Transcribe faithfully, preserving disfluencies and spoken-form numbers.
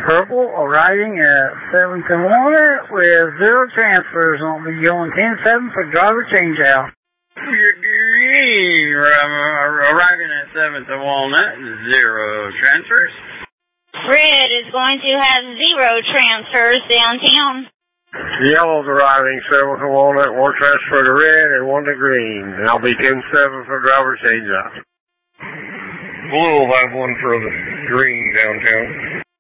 Purple arriving at seventh and Walnut with zero transfers. I'll be going ten seven for driver changeout. Green arriving at seventh and Walnut, zero transfers. Red is going to have zero transfers downtown. Yellow's arriving seventh and Walnut, one transfer to red and one to green. I'll be ten seven for driver changeout. Blue will have one for the green downtown.